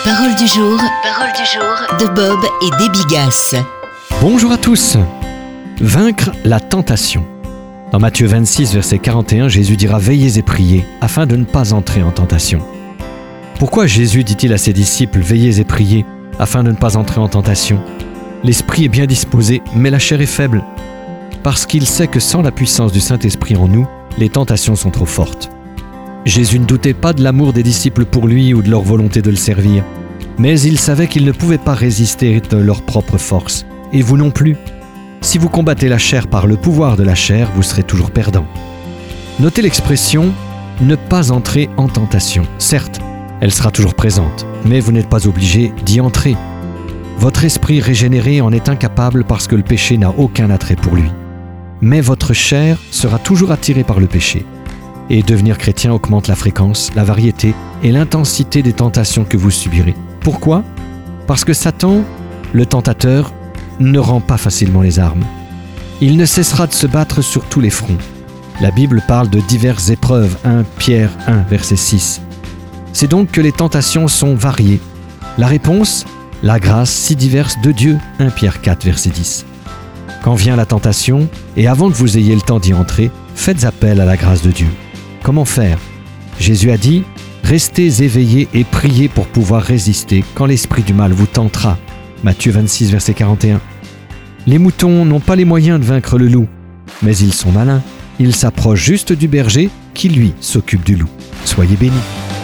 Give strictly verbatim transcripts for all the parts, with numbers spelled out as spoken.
Parole du jour, parole du jour de Bob et Debbie Gass. Bonjour à tous. Vaincre la tentation. Dans Matthieu vingt-six, verset quarante et un, Jésus dira « Veillez et priez, afin de ne pas entrer en tentation ». Pourquoi Jésus dit-il à ses disciples « Veillez et priez, afin de ne pas entrer en tentation » ? L'esprit est bien disposé, mais la chair est faible. Parce qu'il sait que sans la puissance du Saint-Esprit en nous, les tentations sont trop fortes. Jésus ne doutait pas de l'amour des disciples pour lui ou de leur volonté de le servir, mais il savait qu'ils ne pouvaient pas résister de leur propre force, et vous non plus. Si vous combattez la chair par le pouvoir de la chair, vous serez toujours perdant. Notez l'expression « ne pas entrer en tentation ». Certes, elle sera toujours présente, mais vous n'êtes pas obligé d'y entrer. Votre esprit régénéré en est incapable parce que le péché n'a aucun attrait pour lui. Mais votre chair sera toujours attirée par le péché. Et devenir chrétien augmente la fréquence, la variété et l'intensité des tentations que vous subirez. Pourquoi ? Parce que Satan, le tentateur, ne rend pas facilement les armes. Il ne cessera de se battre sur tous les fronts. La Bible parle de diverses épreuves, premier Pierre un, verset six. C'est donc que les tentations sont variées. La réponse ? La grâce si diverse de Dieu, premier Pierre quatre, verset dix. Quand vient la tentation, et avant que vous ayez le temps d'y entrer, faites appel à la grâce de Dieu. Comment faire ? Jésus a dit « Restez éveillés et priez pour pouvoir résister quand l'esprit du mal vous tentera. » Matthieu vingt-six, verset quarante et un. Les moutons n'ont pas les moyens de vaincre le loup, mais ils sont malins. Ils s'approchent juste du berger qui, lui, s'occupe du loup. Soyez bénis.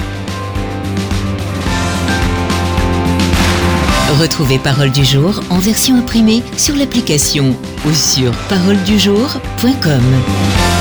Retrouvez Parole du jour en version imprimée sur l'application ou sur parole du jour point com.